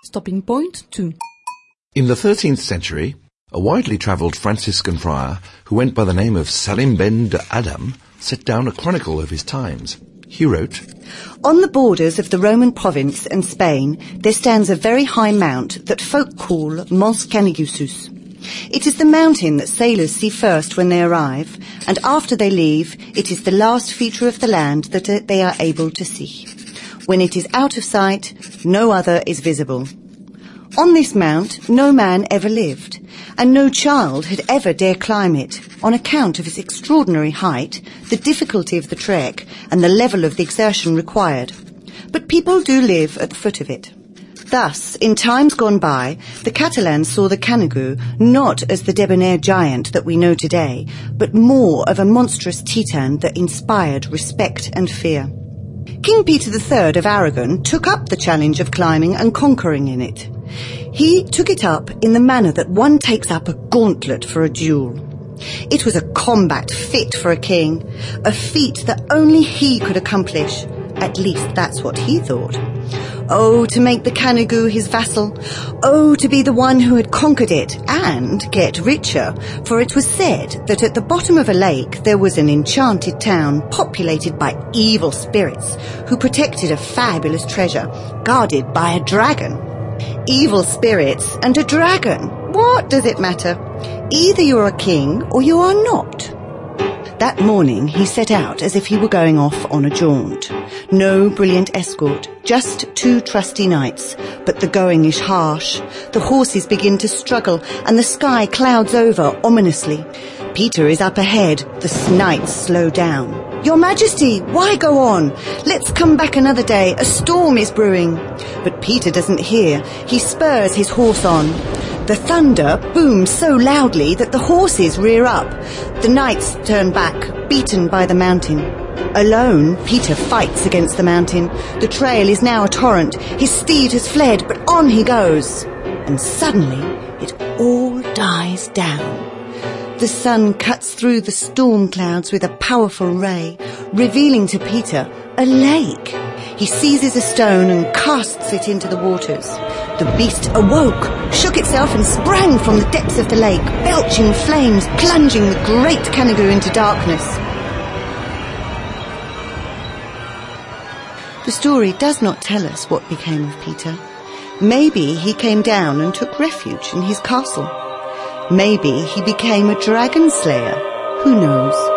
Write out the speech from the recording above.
Stopping point 2. In the 13th century, a widely travelled Franciscan friar who went by the name of Salim ben de Adam set down a chronicle of his times. He wrote, "On the borders of the Roman province and Spain there stands a very high mount that folk call Mons Canigusus. It is the mountain that sailors see first when they arrive, and after they leave it is the last feature of the land that they are able to see. When it is out of sight, no other is visible. On this mount no man ever lived, and no child had ever dared climb it, on account of its extraordinary height, the difficulty of the trek, and the level of the exertion required. But people do live at the foot of it. Thus, in times gone by, the Catalans saw the Canigou not as the debonair giant that we know today, but more of a monstrous Titan that inspired respect and fear. King Peter III of Aragon took up the challenge of climbing and conquering in it. He took it up in the manner that one takes up a gauntlet for a duel. It was a combat fit for a king, a feat that only he could accomplish. At least that's what he thought. Oh, to make the Canigou his vassal. Oh, to be the one who had conquered it and get richer, for it was said that at the bottom of a lake there was an enchanted town populated by evil spirits who protected a fabulous treasure, guarded by a dragon. Evil spirits and a dragon. What does it matter? Either you're a king or you are not. That morning he set out as if he were going off on a jaunt. No brilliant escort, just 2 trusty knights, but the going is harsh. The horses begin to struggle and the sky clouds over ominously. Peter is up ahead, the knights slow down. "Your Majesty, why go on? Let's come back another day, a storm is brewing." But Peter doesn't hear, he spurs his horse on. The thunder booms so loudly that the horses rear up. The knights turn back, beaten by the mountain. Alone, Peter fights against the mountain. The trail is now a torrent. His steed has fled, but on he goes. And suddenly, it all dies down. The sun cuts through the storm clouds with a powerful ray, revealing to Peter a lake. He seizes a stone and casts it into the waters. The beast awoke, shook itself and sprang from the depths of the lake, belching flames, plunging the great Canigou into darkness. The story does not tell us what became of Peter. Maybe he came down and took refuge in his castle. Maybe he became a dragon slayer. Who knows?